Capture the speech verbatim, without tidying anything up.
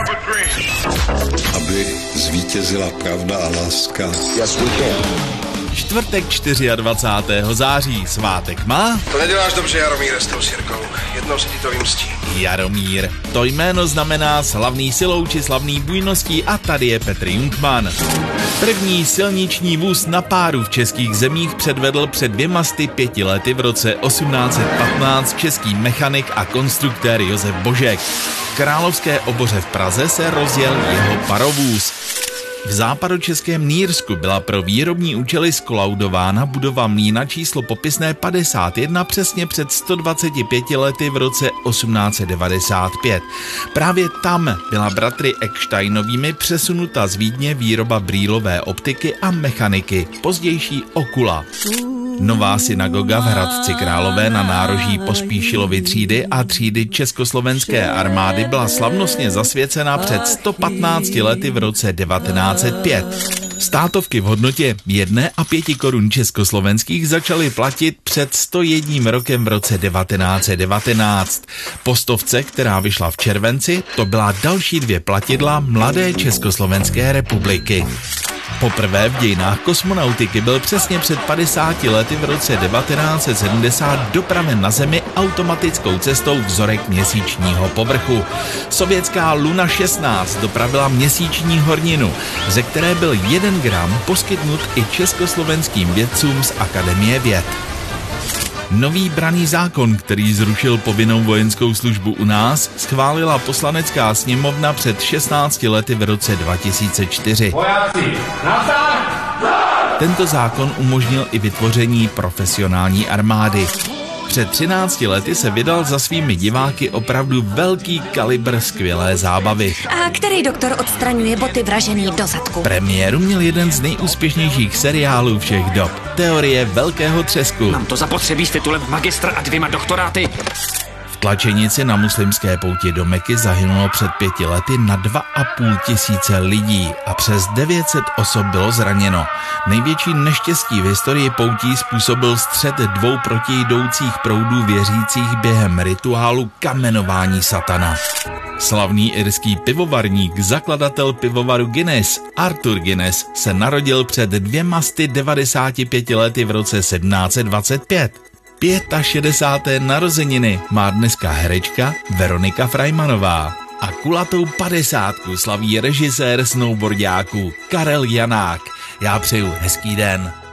Aby zvítězila pravda a láska. Yes, we can. Čtvrtek dvacátého čtvrtého září. Svátek má? To neděláš dobře, Jaromíre, s tou sirkou. Jednou se ti to vymstí. Jaromír. To jméno znamená slavný silou či slavný bujností a tady je Petr Jungmann. První silniční vůz na páru v českých zemích předvedl před dvěma sty pěti lety v roce osmnáct set patnáct český mechanik a konstruktér Josef Božek. V Královské oboře v Praze se rozjel jeho parovůz. V západočeském Nýrsku byla pro výrobní účely zkolaudována budova mlýna číslo popisné padesát jedna přesně před sto dvaceti pěti lety v roce osmnáct set devadesát pět. Právě tam byla bratry Ecksteinovými přesunuta z Vídně výroba brýlové optiky a mechaniky, pozdější okula. Nová synagoga v Hradci Králové na nároží Pospíšilovy třídy a třídy Československé armády byla slavnostně zasvěcena před sto patnácti lety v roce devatenáct set pět. Státovky v hodnotě jedné a pěti korun československých začaly platit před sto jedním rokem v roce devatenáct set devatenáct. Po stovce, která vyšla v červenci, to byla další dvě platidla mladé Československé republiky. Poprvé v dějinách kosmonautiky byl přesně před padesáti lety v roce devatenáct set sedmdesát dopraven na Zemi automatickou cestou vzorek měsíčního povrchu. Sovětská Luna šestnáct dopravila měsíční horninu, ze které byl jeden gram poskytnut i československým vědcům z Akademie věd. Nový branný zákon, který zrušil povinnou vojenskou službu u nás, schválila Poslanecká sněmovna před šestnácti lety v roce dva tisíce čtyři. Vojáci, Tento zákon umožnil i vytvoření profesionální armády. Před třinácti lety se vydal za svými diváky opravdu velký kalibr skvělé zábavy. A který doktor odstraňuje boty vražený do zadku? Premiéru měl jeden z nejúspěšnějších seriálů všech dob. Teorie velkého třesku. Mám to zapotřebí s titulem magistra a dvěma doktoráty. V tlačenici na muslimské pouti do Meky zahynulo před pěti lety na dva a půl tisíce lidí a přes devět set osob bylo zraněno. Největší neštěstí v historii poutí způsobil střet dvou protijdoucích proudů věřících během rituálu kamenování satana. Slavný irský pivovarník, zakladatel pivovaru Guinness, Arthur Guinness, se narodil před dvěma sty devadesáti pěti lety v roce sedmnáct set dvacet pět. šedesáté páté narozeniny má dneska herečka Veronika Freimanová. A kulatou padesátku slaví režisér snowboardáků Karel Janák. Já přeju hezký den.